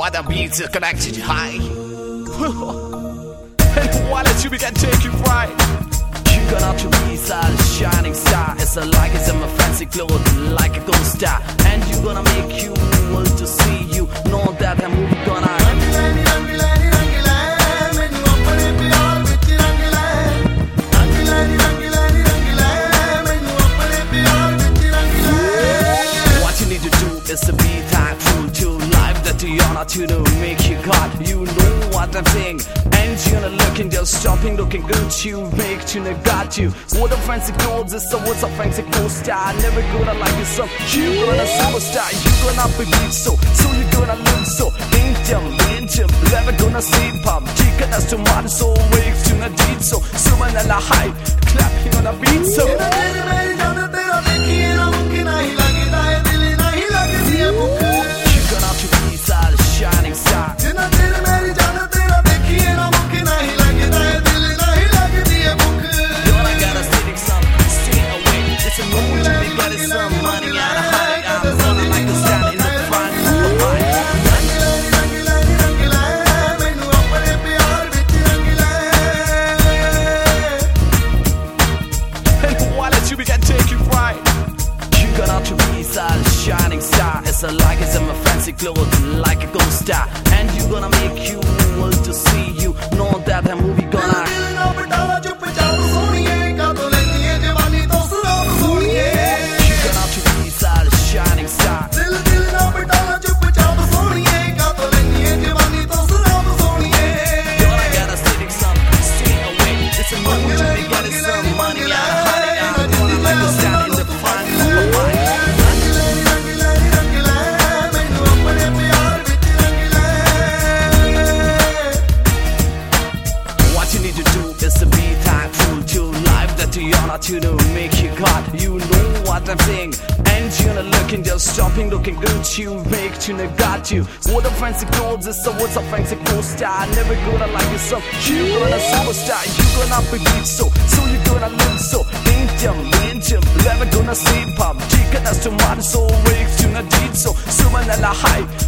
why the beats are connected high. And why let you begin take you right. You gonna to be a shining star. It's a like it's in my fancy clothes like a gold star. And you gonna make you want to see you. Know that I'm movie gonna is to be thankful to life that you are not to make you God. You know what I'm saying, and you're not looking, just stopping, looking good. You make to got you. What a fancy clothes is so what's a fancy co-star. Never gonna like you so you gonna superstar. You gonna be beat so you gonna look so intim, never gonna see pop. Chicken as to man so wake to the deed so someone a high clapping on a beat so. Shining star. You gonna get a sitting some, stay away. It's a mood to be getting some money out of high. I'm running like a stand in the front of my and why let you begin take you right. You gonna to be a shining star. It's a like it's in my fancy clothes like a gold star. And you gonna make you want to see you. Know that the movie gonna you gonna to be a shining star. Gonna get a sitting some, stay away. It's a mood to be getting some money out of honey. I'm gonna like a stand in the front of my to make you God. You know what I'm saying, and you're not looking, just stopping, looking good. You make to got you. What a fancy clothes is so what's a fancy co-star. Never gonna like you so you gonna superstar. You gonna be beat so you gonna look so intim, never gonna see pop. Chicken as to man so wake to the deed so someone a high